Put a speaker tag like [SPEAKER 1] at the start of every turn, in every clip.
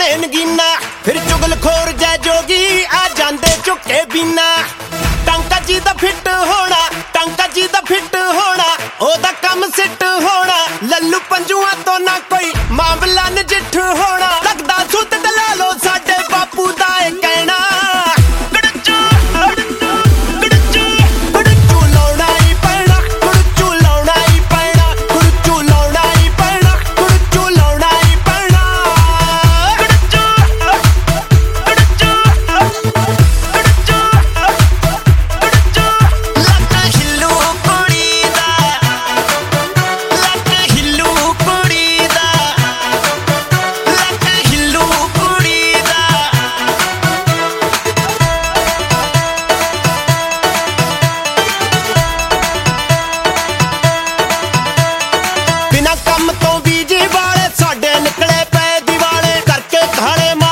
[SPEAKER 1] बने नगीना फिर चुगलखोर जै जोगी आ जांदे झुके बीना टांका जी दा फिट होना टांका जी दा फिट होना ओदा कम सिट होना लल्लू पंजुआ तो ना कोई मामला नजिठ होना लगदा सुत दला लो साडे बापू दा ए कहना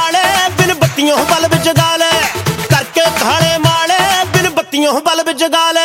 [SPEAKER 1] बल्ब जगा ले